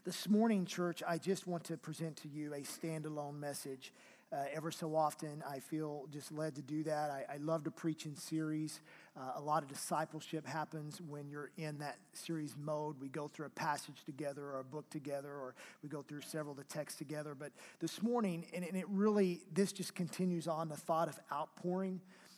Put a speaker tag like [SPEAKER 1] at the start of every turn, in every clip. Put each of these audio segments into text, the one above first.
[SPEAKER 1] This morning, church, I just want to present to you a standalone message. Ever so often, I feel just led to do that. I love to preach in series. A lot of discipleship happens when you're in that series mode. We go through a passage together or a book together, or we go through several of the texts together. But this morning, and it really, this just continues on the thought of outpouring.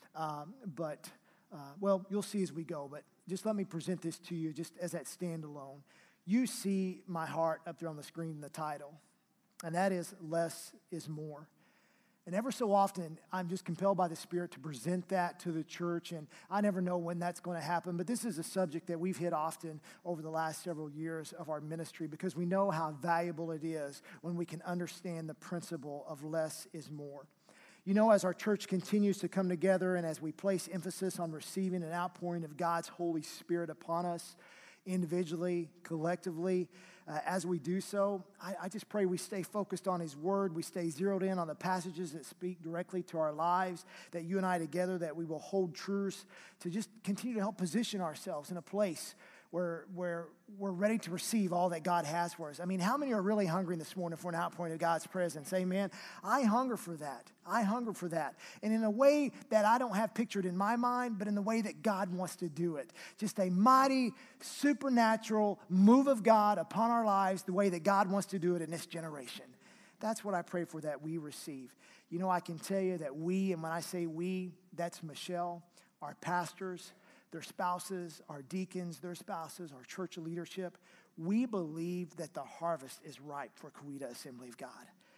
[SPEAKER 1] Well, you'll see as we go. But just let me present this to you just as that standalone. You see my heart up there on the screen in the title, and that is less is more. And ever so often, I'm just compelled by the Spirit to present that to the church, and I never know when that's going to happen, but this is a subject that we've hit often over the last several years of our ministry because we know how valuable it is when we can understand the principle of less is more. You know, as our church continues to come together and as we place emphasis on receiving an outpouring of God's Holy Spirit upon us, individually, collectively, as we do so, I just pray we stay focused on His Word, we stay zeroed in on the passages that speak directly to our lives, that you and I together, that we will hold truths to just continue to help position ourselves in a place where we're ready to receive all that God has for us. I mean, how many are really hungry this morning for an outpouring of God's presence? Amen. I hunger for that. I hunger for that. And in a way that I don't have pictured in my mind, but in the way that God wants to do it. Just a mighty, supernatural move of God upon our lives, the way that God wants to do it in this generation. That's what I pray for, that we receive. You know, I can tell you that we, and when I say we, that's Michelle, our pastors, their spouses, our deacons, their spouses, our church leadership. We believe that the harvest is ripe for Coweta Assembly of God.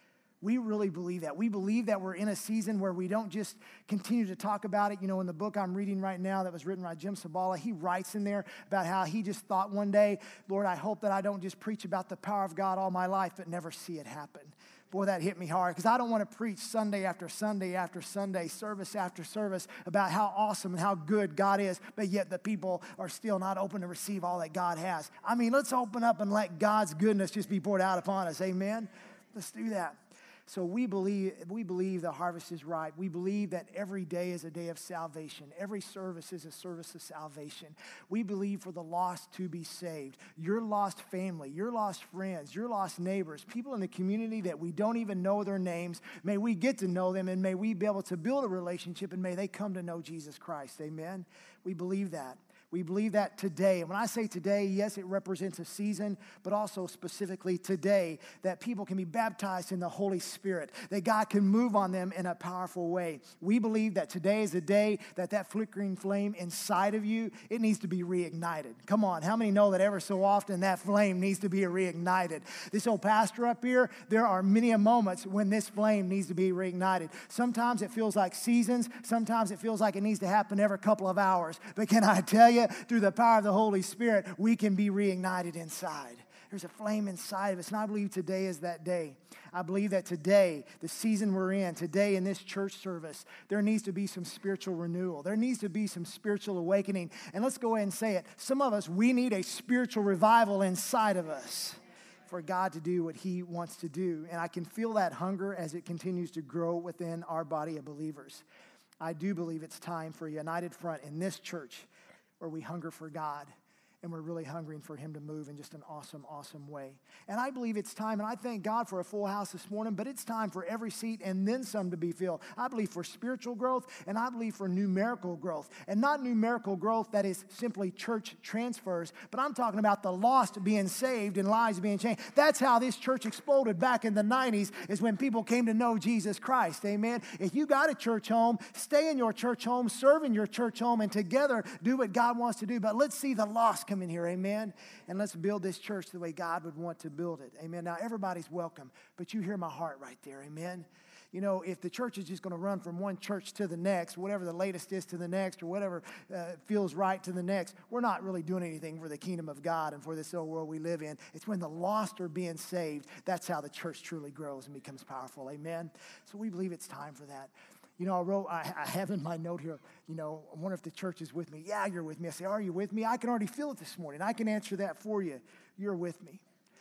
[SPEAKER 1] We really believe that. We believe that we're in a season where we don't just continue to talk about it. You know, in the book I'm reading right now that was written by Jim Sabala, he writes in there about how he just thought one day, Lord, I hope that I don't just preach about the power of God all my life, but never see it happen. Boy, that hit me hard because I don't want to preach Sunday after Sunday after Sunday, service after service about how awesome and how good God is, but yet the people are still not open to receive all that God has. I mean, let's open up and let God's goodness just be poured out upon us. Amen? Let's do that. So we believe the harvest is ripe. We believe that every day is a day of salvation. Every service is a service of salvation. We believe for the lost to be saved. Your lost family, your lost friends, your lost neighbors, people in the community that we don't even know their names, may we get to know them and may we be able to build a relationship and may they come to know Jesus Christ. Amen? We believe that. We believe that today. And when I say today, yes, it represents a season, but also specifically today, that people can be baptized in the Holy Spirit, that God can move on them in a powerful way. We believe that today is a day that flickering flame inside of you, it needs to be reignited. Come on, how many know that ever so often that flame needs to be reignited? This old pastor up here, there are many moments when this flame needs to be reignited. Sometimes it feels like seasons. Sometimes it feels like it needs to happen every couple of hours. But can I tell you, through the power of the Holy Spirit, we can be reignited inside. There's a flame inside of us, and I believe today is that day. I believe that today, the season we're in, today in this church service, there needs to be some spiritual renewal. There needs to be some spiritual awakening. And let's go ahead and say it. Some of us, we need a spiritual revival inside of us for God to do what He wants to do. And I can feel that hunger as it continues to grow within our body of believers. I do believe it's time for a united front in this church where we hunger for God and we're really hungering for Him to move in just an awesome, awesome way. And I believe it's time, and I thank God for a full house this morning, but it's time for every seat and then some to be filled. I believe for spiritual growth, and I believe for numerical growth. And not numerical growth that is simply church transfers, but I'm talking about the lost being saved and lives being changed. That's how this church exploded back in the 90s, is when people came to know Jesus Christ. Amen? If you got a church home, stay in your church home, serve in your church home, and together do what God wants to do. But let's see the lost come in here, amen? And let's build this church the way God would want to build it, amen? Now, everybody's welcome, but you hear my heart right there, amen? You know, if the church is just going to run from one church to the next, whatever the latest is to the next, or whatever feels right to the next, we're not really doing anything for the kingdom of God and for this old world we live in. It's when the lost are being saved, that's how the church truly grows and becomes powerful, amen? So we believe it's time for that. You know, I have in my note here, you know, I wonder if the church is with me. Yeah, you're with me. I say, are you with me? I can already feel it this morning. I can answer that for you. You're with me.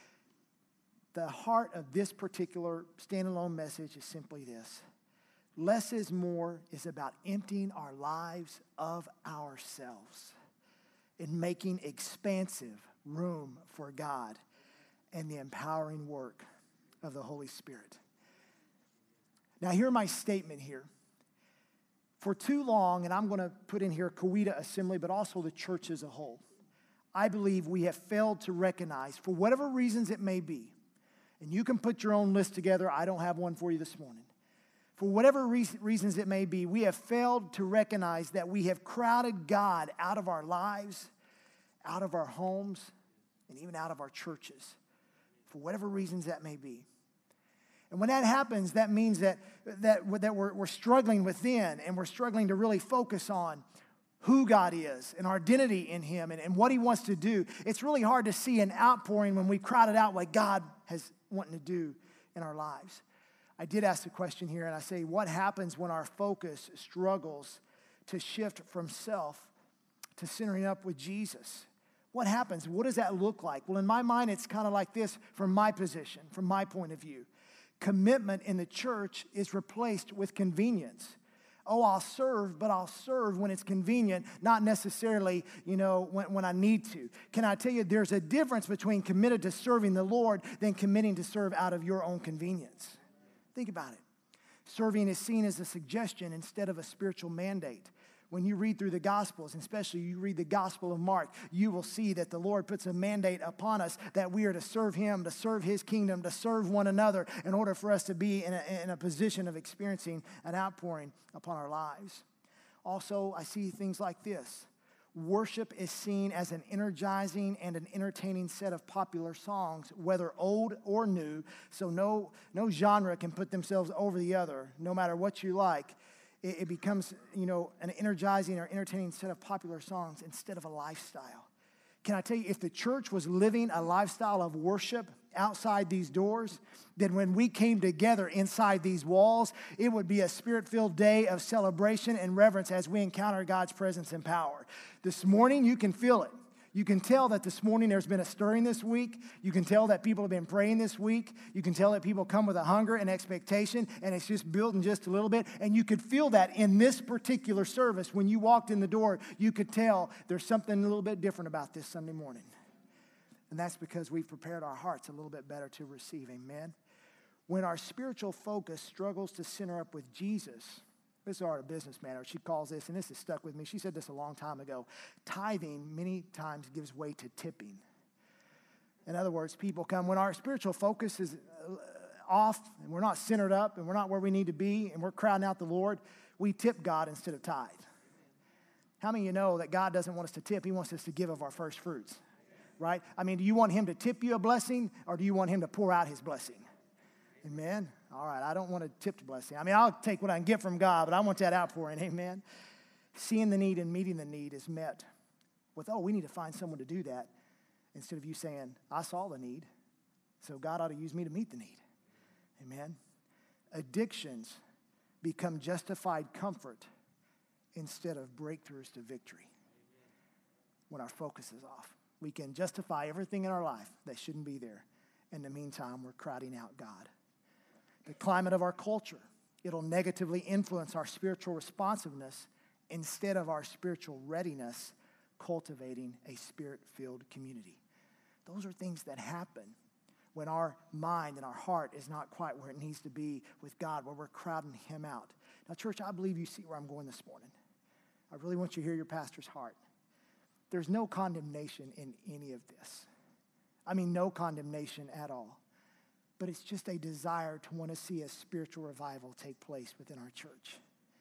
[SPEAKER 1] The heart of this particular standalone message is simply this. Less is more is about emptying our lives of ourselves and making expansive room for God and the empowering work of the Holy Spirit. Now, hear my statement here. For too long, and I'm going to put in here Coweta Assembly, but also the church as a whole, I believe we have failed to recognize, for whatever reasons it may be, and you can put your own list together. I don't have one for you this morning. For whatever reasons it may be, we have failed to recognize that we have crowded God out of our lives, out of our homes, and even out of our churches, for whatever reasons that may be. And when that happens, that means that we're struggling within, and we're struggling to really focus on who God is and our identity in Him and what He wants to do. It's really hard to see an outpouring when we crowded out what God has wanting to do in our lives. I did ask the question here, and I say, what happens when our focus struggles to shift from self to centering up with Jesus? What happens? What does that look like? Well, in my mind, it's kind of like this from my position, from my point of view. Commitment in the church is replaced with convenience. Oh, I'll serve, but I'll serve when it's convenient, not necessarily, when I need to. Can I tell you, there's a difference between committed to serving the Lord than committing to serve out of your own convenience. Think about it. Serving is seen as a suggestion instead of a spiritual mandate. When you read through the Gospels, and especially you read the Gospel of Mark, you will see that the Lord puts a mandate upon us that we are to serve Him, to serve His kingdom, to serve one another in order for us to be in a position of experiencing an outpouring upon our lives. Also, I see things like this. Worship is seen as an energizing and an entertaining set of popular songs, whether old or new, so no genre can put themselves over the other, no matter what you like. It becomes, an energizing or entertaining set of popular songs instead of a lifestyle. Can I tell you, if the church was living a lifestyle of worship outside these doors, then when we came together inside these walls, it would be a spirit-filled day of celebration and reverence as we encounter God's presence and power. This morning, you can feel it. You can tell that this morning there's been a stirring this week. You can tell that people have been praying this week. You can tell that people come with a hunger and expectation, and it's just building just a little bit. And you could feel that in this particular service. When you walked in the door, you could tell there's something a little bit different about this Sunday morning. And that's because we've prepared our hearts a little bit better to receive. Amen. When our spiritual focus struggles to center up with Jesus, this is our business manager. She calls this, and this has stuck with me. She said this a long time ago. Tithing many times gives way to tipping. In other words, people come, when our spiritual focus is off, and we're not centered up, and we're not where we need to be, and we're crowding out the Lord, we tip God instead of tithe. How many of you know that God doesn't want us to tip? He wants us to give of our first fruits, right? I mean, do you want Him to tip you a blessing, or do you want Him to pour out His blessing? Amen. All right, I don't want a tipped blessing. I mean, I'll take what I can get from God, but I want that outpouring. Amen. Seeing the need and meeting the need is met with, we need to find someone to do that, instead of you saying, I saw the need, so God ought to use me to meet the need. Amen. Addictions become justified comfort instead of breakthroughs to victory when our focus is off. We can justify everything in our life that shouldn't be there. In the meantime, we're crowding out God. The climate of our culture, it'll negatively influence our spiritual responsiveness instead of our spiritual readiness, cultivating a spirit-filled community. Those are things that happen when our mind and our heart is not quite where it needs to be with God, where we're crowding Him out. Now, church, I believe you see where I'm going this morning. I really want you to hear your pastor's heart. There's no condemnation in any of this. I mean, no condemnation at all. But it's just a desire to want to see a spiritual revival take place within our church.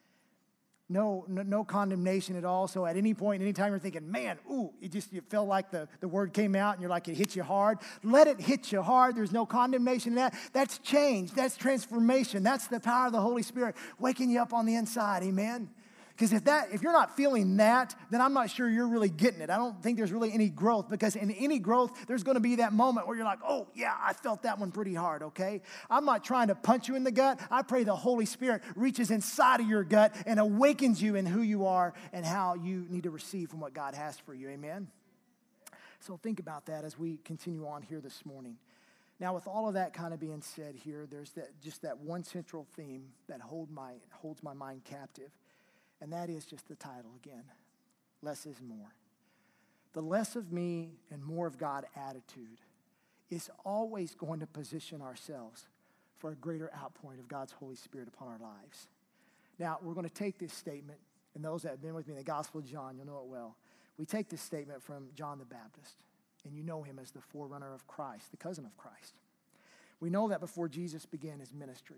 [SPEAKER 1] No condemnation at all. So at any point, anytime you're thinking, man, you felt like the word came out and you're like, it hit you hard. Let it hit you hard. There's no condemnation in that. That's change. That's transformation. That's the power of the Holy Spirit waking you up on the inside. Amen. Because if you're not feeling that, then I'm not sure you're really getting it. I don't think there's really any growth, because in any growth, there's going to be that moment where you're like, oh, yeah, I felt that one pretty hard, okay? I'm not trying to punch you in the gut. I pray the Holy Spirit reaches inside of your gut and awakens you in who you are and how you need to receive from what God has for you, amen? So think about that as we continue on here this morning. Now, with all of that kind of being said here, there's that one central theme that holds my mind captive. And that is just the title again, less is more. The less of me and more of God attitude is always going to position ourselves for a greater outpouring of God's Holy Spirit upon our lives. Now, we're going to take this statement, and those that have been with me in the Gospel of John, you'll know it well. We take this statement from John the Baptist, and you know him as the forerunner of Christ, the cousin of Christ. We know that before Jesus began his ministry,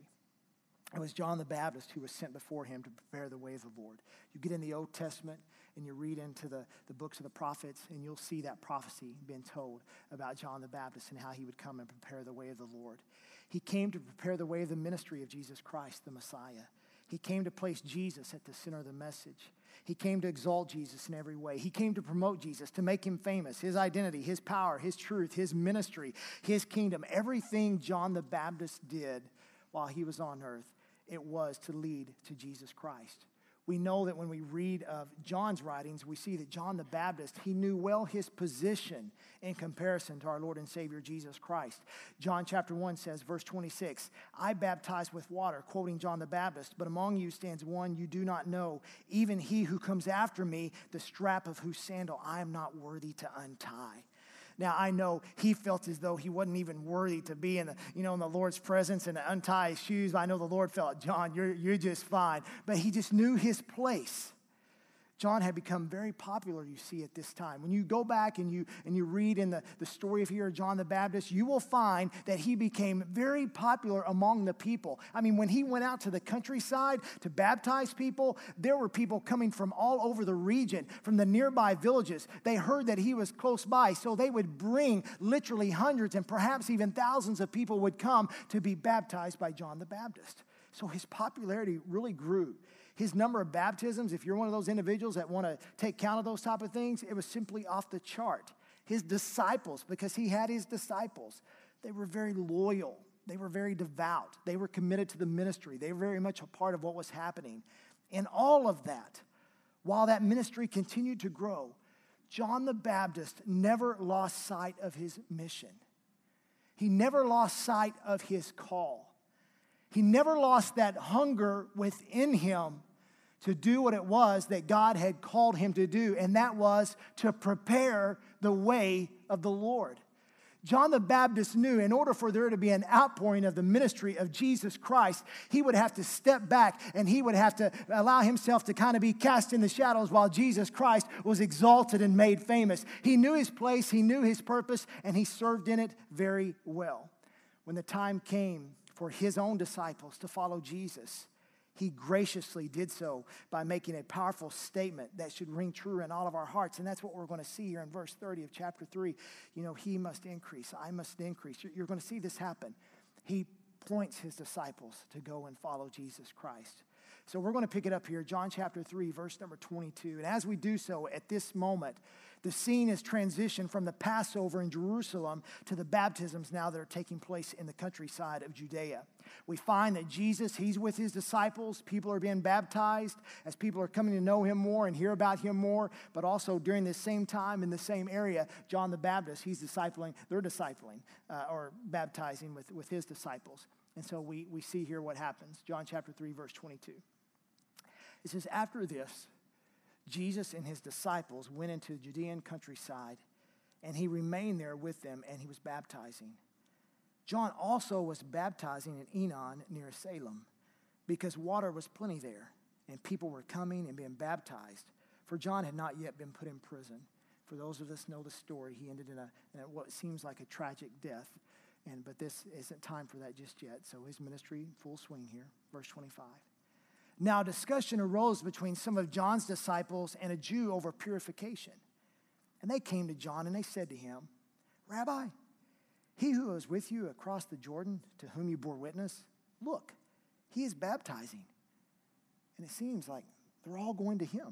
[SPEAKER 1] it was John the Baptist who was sent before him to prepare the way of the Lord. You get in the Old Testament and you read into the books of the prophets, and you'll see that prophecy being told about John the Baptist and how he would come and prepare the way of the Lord. He came to prepare the way of the ministry of Jesus Christ, the Messiah. He came to place Jesus at the center of the message. He came to exalt Jesus in every way. He came to promote Jesus, to make him famous, his identity, his power, his truth, his ministry, his kingdom. Everything John the Baptist did while he was on earth, it was to lead to Jesus Christ. We know that when we read of John's writings, we see that John the Baptist, he knew well his position in comparison to our Lord and Savior Jesus Christ. John chapter 1 says, verse 26, I baptize with water, quoting John the Baptist, but among you stands one you do not know, even he who comes after me, the strap of whose sandal I am not worthy to untie. Now, I know he felt as though he wasn't even worthy to be in the Lord's presence and to untie his shoes. I know the Lord felt, John, you're just fine. But he just knew his place. John had become very popular, you see, at this time. When you go back and you read in the story of here of John the Baptist, you will find that he became very popular among the people. I mean, when he went out to the countryside to baptize people, there were people coming from all over the region, from the nearby villages. They heard that he was close by, so they would bring literally hundreds and perhaps even thousands of people would come to be baptized by John the Baptist. So his popularity really grew. His number of baptisms, if you're one of those individuals that want to take count of those type of things, it was simply off the chart. His disciples, because he had his disciples, they were very loyal. They were very devout. They were committed to the ministry. They were very much a part of what was happening. And all of that, while that ministry continued to grow, John the Baptist never lost sight of his mission. He never lost sight of his call. He never lost that hunger within him to do what it was that God had called him to do, and that was to prepare the way of the Lord. John the Baptist knew in order for there to be an outpouring of the ministry of Jesus Christ, he would have to step back and he would have to allow himself to kind of be cast in the shadows while Jesus Christ was exalted and made famous. He knew his place, he knew his purpose, and he served in it very well. When the time came for his own disciples to follow Jesus, he graciously did so by making a powerful statement that should ring true in all of our hearts. And that's what we're going to see here in verse 30 of chapter 3. He must increase, I must increase. You're going to see this happen. He points his disciples to go and follow Jesus Christ. So we're going to pick it up here, John chapter 3, verse number 22. And as we do so, at this moment, the scene is transitioned from the Passover in Jerusalem to the baptisms now that are taking place in the countryside of Judea. We find that Jesus, he's with his disciples. People are being baptized as people are coming to know him more and hear about him more. But also during this same time in the same area, John the Baptist, they're discipling or baptizing with his disciples. And so we see here what happens. John chapter 3, verse 22. It says, after this, Jesus and his disciples went into the Judean countryside, and he remained there with them, and he was baptizing. John also was baptizing in Enon near Salem, because water was plenty there, and people were coming and being baptized, for John had not yet been put in prison. For those of us know the story, he ended in what seems like a tragic death, but this isn't time for that just yet. So his ministry, full swing here, verse 25. Now, a discussion arose between some of John's disciples and a Jew over purification. And they came to John and they said to him, Rabbi, he who was with you across the Jordan, to whom you bore witness, look, he is baptizing. And it seems like they're all going to him.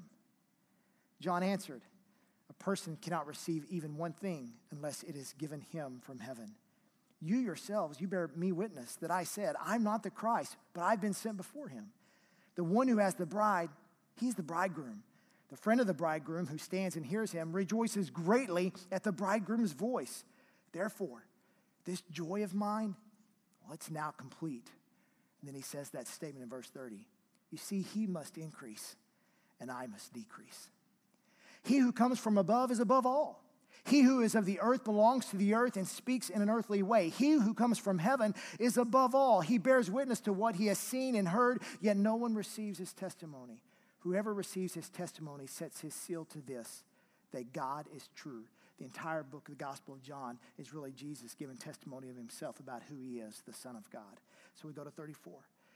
[SPEAKER 1] John answered, a person cannot receive even one thing unless it is given him from heaven. You yourselves, you bear me witness that I said, I'm not the Christ, but I've been sent before him. The one who has the bride, he's the bridegroom. The friend of the bridegroom who stands and hears him rejoices greatly at the bridegroom's voice. Therefore, this joy of mine, it's now complete. And then he says that statement in verse 30. You see, he must increase and I must decrease. He who comes from above is above all. He who is of the earth belongs to the earth and speaks in an earthly way. He who comes from heaven is above all. He bears witness to what he has seen and heard, yet no one receives his testimony. Whoever receives his testimony sets his seal to this, that God is true. The entire book of the Gospel of John is really Jesus giving testimony of himself about who he is, the Son of God. So we go to 34.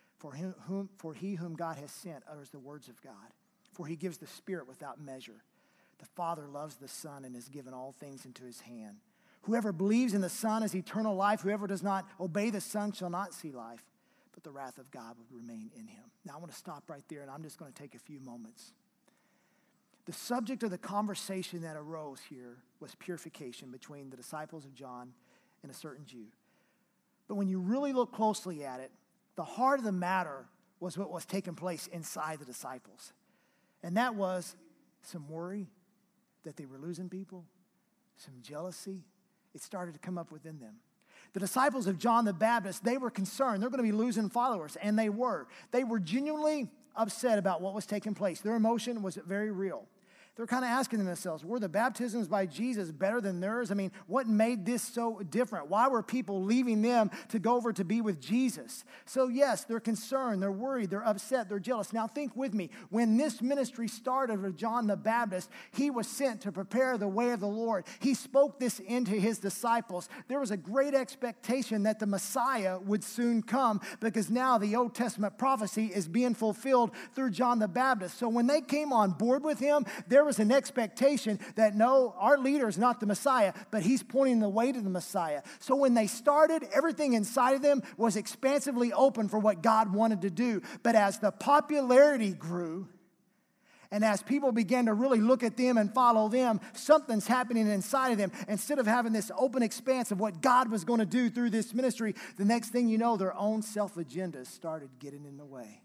[SPEAKER 1] For he whom God has sent utters the words of God. For he gives the Spirit without measure. The Father loves the Son and has given all things into his hand. Whoever believes in the Son has eternal life. Whoever does not obey the Son shall not see life, but the wrath of God would remain in him. Now I want to stop right there, and I'm just going to take a few moments. The subject of the conversation that arose here was purification between the disciples of John and a certain Jew. But when you really look closely at it, the heart of the matter was what was taking place inside the disciples. And that was some worry that they were losing people, some jealousy. It started to come up within them. The disciples of John the Baptist, they were concerned. They're going to be losing followers, and they were. They were genuinely upset about what was taking place. Their emotion was very real. They're kind of asking themselves, were the baptisms by Jesus better than theirs? I mean, what made this so different? Why were people leaving them to go over to be with Jesus? So yes, they're concerned, they're worried, they're upset, they're jealous. Now think with me. When this ministry started with John the Baptist, he was sent to prepare the way of the Lord. He spoke this into his disciples. There was a great expectation that the Messiah would soon come because now the Old Testament prophecy is being fulfilled through John the Baptist. So when they came on board with him, there was an expectation that no, our leader is not the Messiah, but he's pointing the way to the Messiah. So when they started, everything inside of them was expansively open for what God wanted to do. But as the popularity grew, and as people began to really look at them and follow them, something's happening inside of them. Instead of having this open expanse of what God was going to do through this ministry, the next thing you know, their own self-agendas started getting in the way.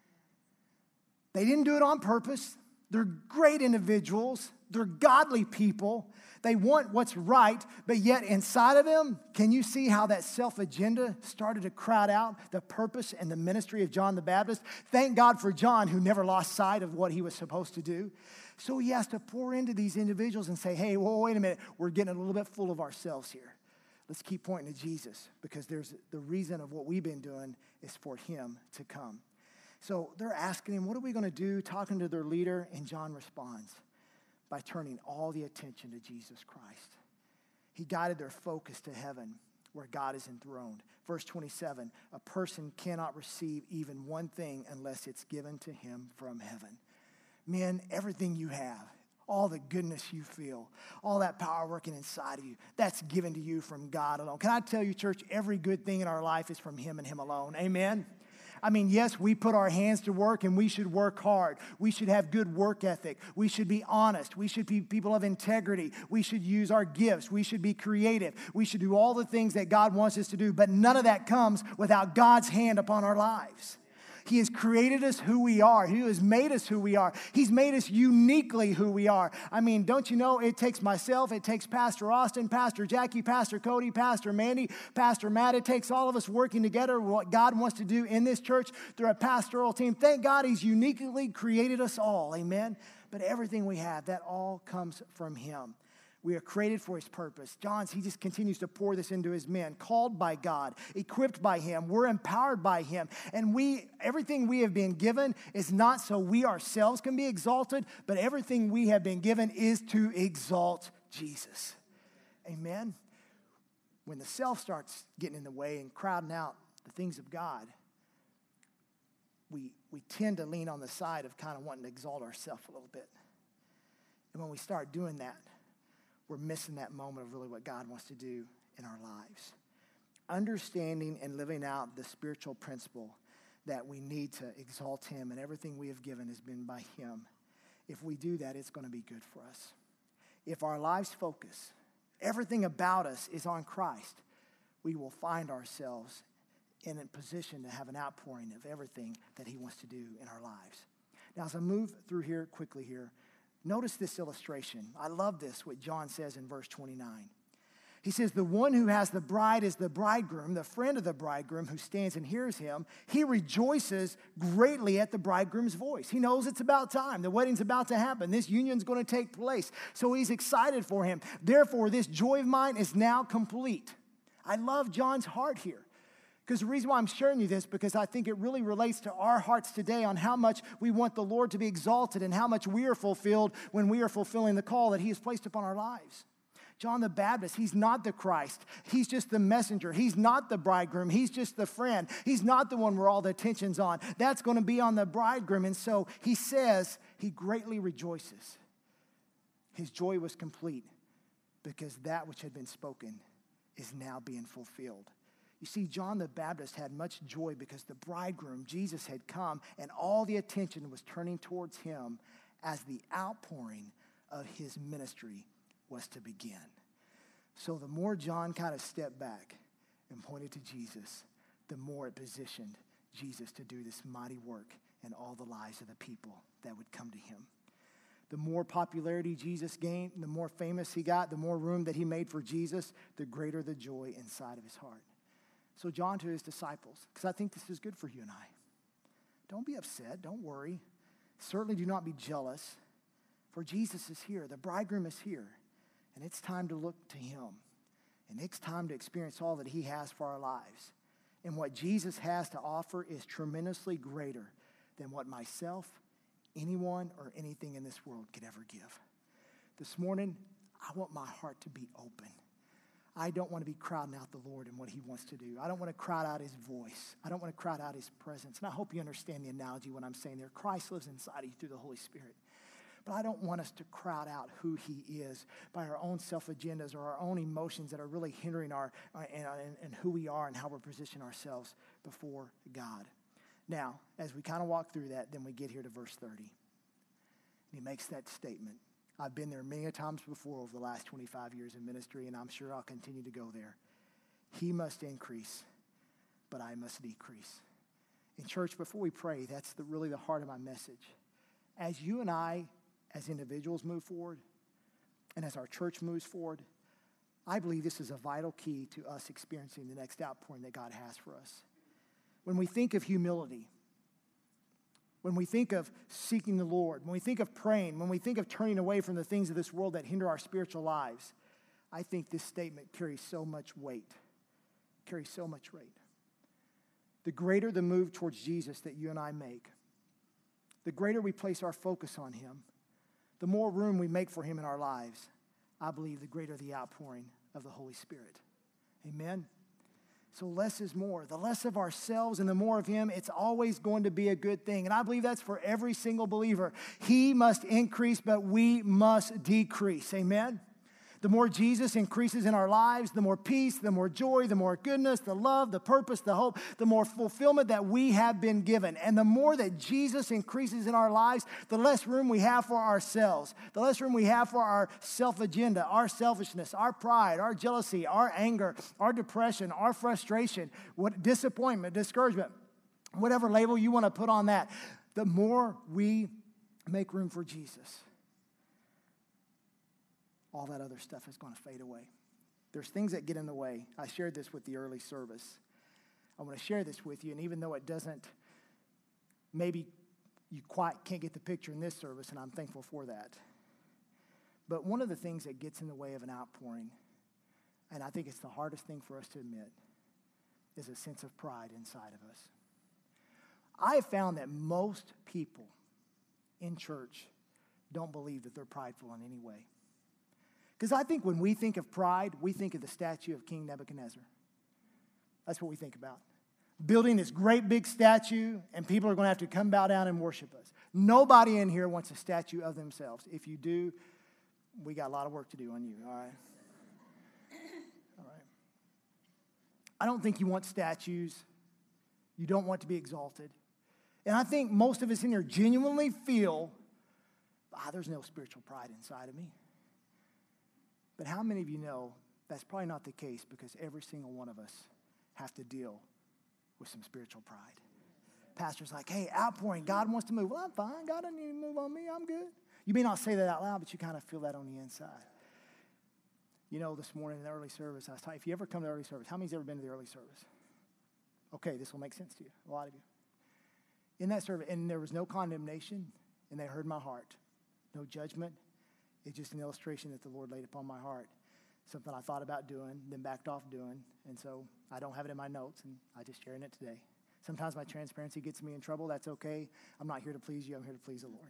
[SPEAKER 1] They didn't do it on purpose. They're great individuals. They're godly people. They want what's right, but yet inside of them, can you see how that self-agenda started to crowd out the purpose and the ministry of John the Baptist? Thank God for John, who never lost sight of what he was supposed to do. So he has to pour into these individuals and say, hey, well, wait a minute. We're getting a little bit full of ourselves here. Let's keep pointing to Jesus, because there's the reason of what we've been doing is for him to come. So they're asking him, what are we going to do? Talking to their leader, and John responds by turning all the attention to Jesus Christ. He guided their focus to heaven, where God is enthroned. Verse 27, a person cannot receive even one thing unless it's given to him from heaven. Men, everything you have, all the goodness you feel, all that power working inside of you, that's given to you from God alone. Can I tell you, church, every good thing in our life is from him and him alone. Amen? I mean, yes, we put our hands to work and we should work hard. We should have good work ethic. We should be honest. We should be people of integrity. We should use our gifts. We should be creative. We should do all the things that God wants us to do, but none of that comes without God's hand upon our lives. He has created us who we are. He has made us who we are. He's made us uniquely who we are. I mean, don't you know, it takes myself, it takes Pastor Austin, Pastor Jackie, Pastor Cody, Pastor Mandy, Pastor Matt. It takes all of us working together what God wants to do in this church through a pastoral team. Thank God he's uniquely created us all, amen? But everything we have, that all comes from him. We are created for his purpose. He just continues to pour this into his men, called by God, equipped by him. We're empowered by him. And everything we have been given is not so we ourselves can be exalted, but everything we have been given is to exalt Jesus. Amen? When the self starts getting in the way and crowding out the things of God, we tend to lean on the side of kind of wanting to exalt ourselves a little bit. And when we start doing that, we're missing that moment of really what God wants to do in our lives. Understanding and living out the spiritual principle that we need to exalt him, and everything we have given has been by him. If we do that, it's going to be good for us. If our lives focus, everything about us is on Christ, we will find ourselves in a position to have an outpouring of everything that he wants to do in our lives. Now, as I move through here quickly here, notice this illustration. I love this, what John says in verse 29. He says, the one who has the bride is the bridegroom, the friend of the bridegroom who stands and hears him. He rejoices greatly at the bridegroom's voice. He knows it's about time. The wedding's about to happen. This union's going to take place. So he's excited for him. Therefore, this joy of mine is now complete. I love John's heart here. Because the reason why I'm sharing you this, because I think it really relates to our hearts today on how much we want the Lord to be exalted and how much we are fulfilled when we are fulfilling the call that he has placed upon our lives. John the Baptist, he's not the Christ. He's just the messenger. He's not the bridegroom. He's just the friend. He's not the one where all the attention's on. That's going to be on the bridegroom. And so he says he greatly rejoices. His joy was complete because that which had been spoken is now being fulfilled. You see, John the Baptist had much joy because the bridegroom, Jesus, had come and all the attention was turning towards him as the outpouring of his ministry was to begin. So the more John kind of stepped back and pointed to Jesus, the more it positioned Jesus to do this mighty work in all the lives of the people that would come to him. The more popularity Jesus gained, the more famous he got, the more room that he made for Jesus, the greater the joy inside of his heart. So John to his disciples, because I think this is good for you and I. Don't be upset. Don't worry. Certainly do not be jealous, for Jesus is here. The bridegroom is here. And it's time to look to him. And it's time to experience all that he has for our lives. And what Jesus has to offer is tremendously greater than what myself, anyone, or anything in this world could ever give. This morning, I want my heart to be open. I don't want to be crowding out the Lord and what he wants to do. I don't want to crowd out his voice. I don't want to crowd out his presence. And I hope you understand the analogy when I'm saying there. Christ lives inside of you through the Holy Spirit. But I don't want us to crowd out who he is by our own self-agendas or our own emotions that are really hindering our and who we are and how we're positioning ourselves before God. Now, as we kind of walk through that, then we get here to verse 30. He makes that statement. I've been there many times before over the last 25 years in ministry, and I'm sure I'll continue to go there. He must increase, but I must decrease. In church, before we pray, that's really the heart of my message. As you and I, as individuals move forward, and as our church moves forward, I believe this is a vital key to us experiencing the next outpouring that God has for us. When we think of humility, when we think of seeking the Lord, when we think of praying, when we think of turning away from the things of this world that hinder our spiritual lives, I think this statement carries so much weight. The greater the move towards Jesus that you and I make, the greater we place our focus on him, the more room we make for him in our lives, I believe the greater the outpouring of the Holy Spirit. Amen? So less is more. The less of ourselves and the more of him, it's always going to be a good thing. And I believe that's for every single believer. He must increase, but we must decrease. Amen? The more Jesus increases in our lives, the more peace, the more joy, the more goodness, the love, the purpose, the hope, the more fulfillment that we have been given. And the more that Jesus increases in our lives, the less room we have for ourselves, the less room we have for our self-agenda, our selfishness, our pride, our jealousy, our anger, our depression, our frustration, disappointment, discouragement, whatever label you want to put on that. The more we make room for Jesus, all that other stuff is going to fade away. There's things that get in the way. I shared this with the early service. I want to share this with you, and even though it doesn't, maybe you quite can't get the picture in this service, and I'm thankful for that. But one of the things that gets in the way of an outpouring, and I think it's the hardest thing for us to admit, is a sense of pride inside of us. I have found that most people in church don't believe that they're prideful in any way. Because I think when we think of pride, we think of the statue of King Nebuchadnezzar. That's what we think about. Building this great big statue, and people are going to have to come bow down and worship us. Nobody in here wants a statue of themselves. If you do, we got a lot of work to do on you, all right? All right. I don't think you want statues. You don't want to be exalted. And I think most of us in here genuinely feel, there's no spiritual pride inside of me. But how many of you know that's probably not the case because every single one of us have to deal with some spiritual pride. Pastor's like, hey, outpouring, God wants to move. Well, I'm fine. God doesn't need to move on me. I'm good. You may not say that out loud, but you kind of feel that on the inside. You know, this morning in the early service, I was talking, if you ever come to early service, how many's ever been to the early service? Okay, this will make sense to you, a lot of you. In that service, and there was no condemnation, and they heard my heart. No judgment. It's just an illustration that the Lord laid upon my heart. Something I thought about doing, then backed off doing, and so I don't have it in my notes, and I just sharing it today. Sometimes my transparency gets me in trouble. That's okay. I'm not here to please you. I'm here to please the Lord.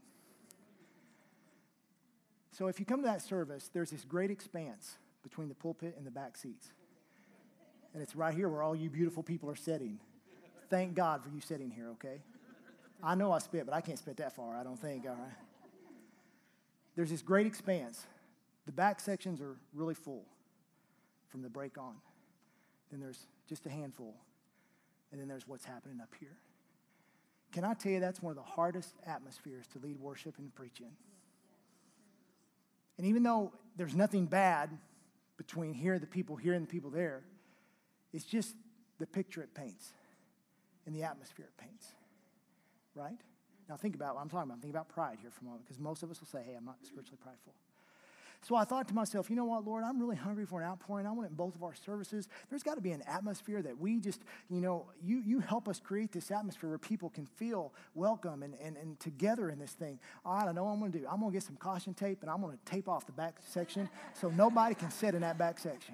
[SPEAKER 1] So if you come to that service, there's this great expanse between the pulpit and the back seats. And it's right here where all you beautiful people are sitting. Thank God for you sitting here, okay? I know I spit, but I can't spit that far, I don't think, all right? There's this great expanse. The back sections are really full from the break on. Then there's just a handful. And then there's what's happening up here. Can I tell you that's one of the hardest atmospheres to lead worship and preach in? And even though there's nothing bad between here, the people here, and the people there, it's just the picture it paints and the atmosphere it paints, right? Now think about what I'm talking about. Think about pride here for a moment, because most of us will say, hey, I'm not spiritually prideful. So I thought to myself, you know what, Lord, I'm really hungry for an outpouring. I want it in both of our services. There's got to be an atmosphere that we just, you help us create this atmosphere where people can feel welcome and together in this thing. All right, I know what I'm going to do. I'm going to get some caution tape, and I'm going to tape off the back section so nobody can sit in that back section.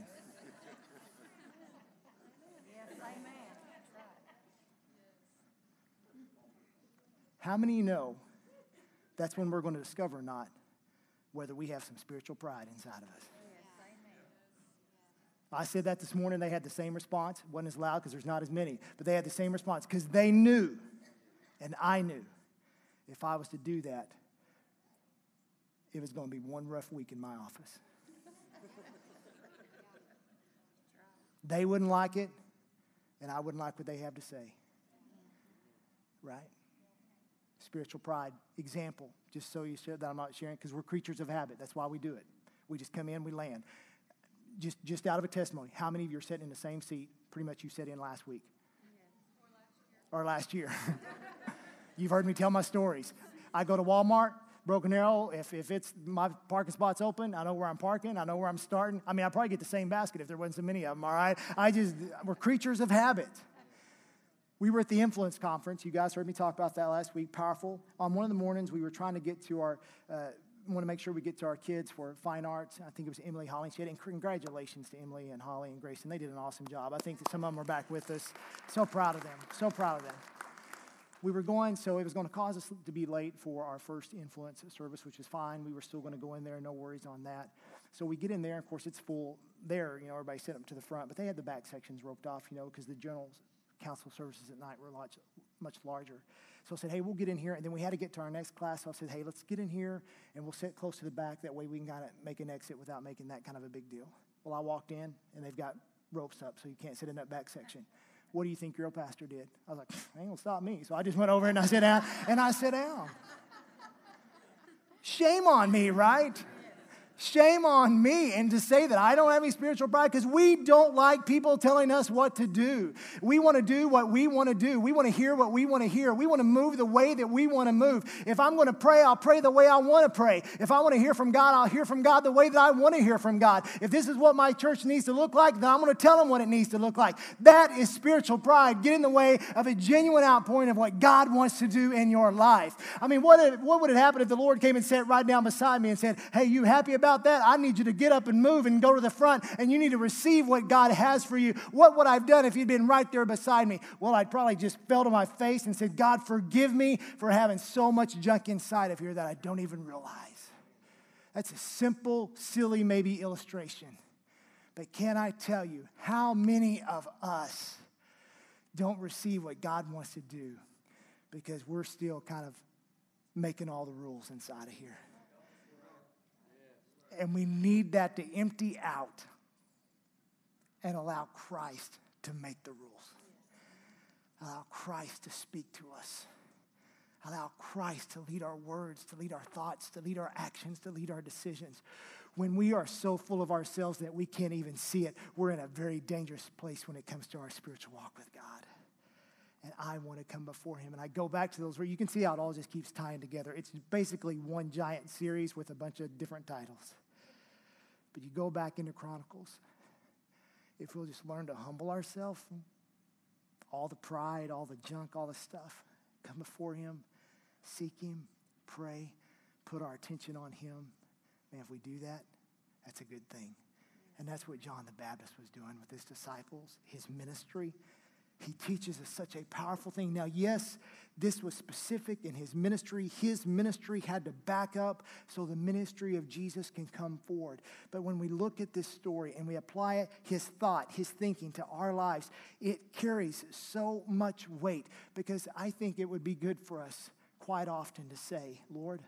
[SPEAKER 2] Yes, amen.
[SPEAKER 1] How many of you know that's when we're going to discover not whether we have some spiritual pride inside of us? I said that this morning. They had the same response. It wasn't as loud because there's not as many, but they had the same response because they knew, and I knew, if I was to do that, it was going to be one rough week in my office. They wouldn't like it, and I wouldn't like what they have to say. Right? Spiritual pride, example, just so you said that I'm not sharing, because we're creatures of habit. That's why we do it. We just come in, we land. Just out of a testimony, how many of you are sitting in the same seat pretty much you sat in last week? Or last year. You've heard me tell my stories. I go to Walmart, Broken Arrow. If it's my parking spot's open, I know where I'm parking. I know where I'm starting. I mean, I probably get the same basket if there wasn't so many of them, all right? We're creatures of habit. We were at the Influence Conference. You guys heard me talk about that last week. Powerful. On one of the mornings, we were trying to get to want to make sure we get to our kids for fine arts. I think it was Emily Holly. She had, and congratulations to Emily and Holly and Grayson. They did an awesome job. I think that some of them are back with us. So proud of them. So proud of them. We were going, so it was going to cause us to be late for our first Influence service, which is fine. We were still going to go in there. No worries on that. So we get in there. Of course, it's full there. Everybody set up to the front. But they had the back sections roped off, because the general council services at night were much larger. So I said, hey, we'll get in here. And then we had to get to our next class. So I said, hey, let's get in here, and we'll sit close to the back. That way we can kind of make an exit without making that kind of a big deal. Well, I walked in, and they've got ropes up, so you can't sit in that back section. What do you think your old pastor did? I was like, ain't going to stop me. So I just went over and I sat down, Shame on me, right? Shame on me. And to say that I don't have any spiritual pride, because we don't like people telling us what to do. We want to do what we want to do. We want to hear what we want to hear. We want to move the way that we want to move. If I'm going to pray, I'll pray the way I want to pray. If I want to hear from God, I'll hear from God the way that I want to hear from God. If this is what my church needs to look like, then I'm going to tell them what it needs to look like. That is spiritual pride. Get in the way of a genuine outpouring of what God wants to do in your life. I mean, what would have happened if the Lord came and sat right down beside me and said, hey, you happy about that? I need you to get up and move and go to the front, and you need to receive what God has for you. What would I have done if you'd been right there beside me? Well, I'd probably just fell to my face and said, God, forgive me for having so much junk inside of here that I don't even realize. That's a simple, silly, maybe illustration. But can I tell you how many of us don't receive what God wants to do because we're still kind of making all the rules inside of here? And we need that to empty out and allow Christ to make the rules. Allow Christ to speak to us. Allow Christ to lead our words, to lead our thoughts, to lead our actions, to lead our decisions. When we are so full of ourselves that we can't even see it, we're in a very dangerous place when it comes to our spiritual walk with God. And I want to come before him. And I go back to those where you can see how it all just keeps tying together. It's basically one giant series with a bunch of different titles. But you go back into Chronicles, if we'll just learn to humble ourselves, all the pride, all the junk, all the stuff, come before him, seek him, pray, put our attention on him. Man, if we do that, that's a good thing. And that's what John the Baptist was doing with his disciples, his ministry. He teaches us such a powerful thing. Now, yes, this was specific in his ministry. His ministry had to back up so the ministry of Jesus can come forward. But when we look at this story and we apply it, his thought, his thinking to our lives, it carries so much weight, because I think it would be good for us quite often to say, Lord,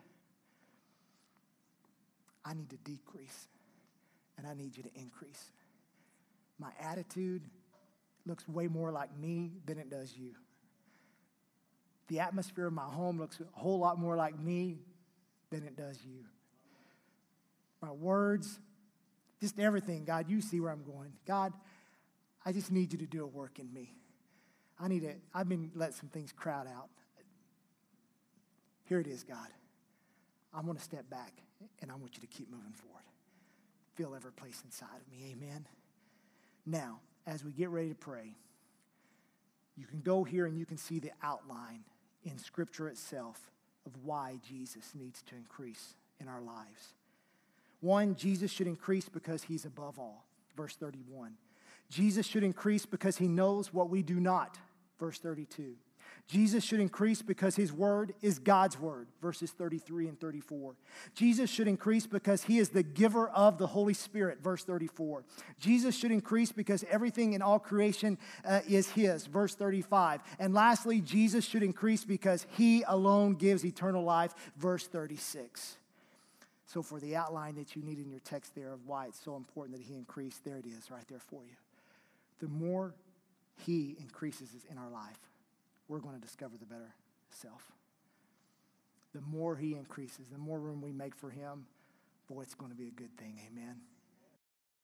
[SPEAKER 1] I need to decrease and I need you to increase. My attitude looks way more like me than it does you. The atmosphere of my home looks a whole lot more like me than it does you. My words, just everything, God, you see where I'm going. God, I just need you to do a work in me. I've been letting some things crowd out. Here it is, God. I'm going to step back, and I want you to keep moving forward. Fill every place inside of me, amen? Now, as we get ready to pray, you can go here and you can see the outline in Scripture itself of why Jesus needs to increase in our lives. One, Jesus should increase because he's above all. Verse 31. Jesus should increase because he knows what we do not. Verse 32. Jesus should increase because his word is God's word, verses 33 and 34. Jesus should increase because he is the giver of the Holy Spirit, verse 34. Jesus should increase because everything in all creation is his, verse 35. And lastly, Jesus should increase because he alone gives eternal life, verse 36. So for the outline that you need in your text there of why it's so important that he increase, there it is right there for you. The more he increases in our life, we're going to discover the better self. The more he increases, the more room we make for him, boy, it's going to be a good thing. Amen.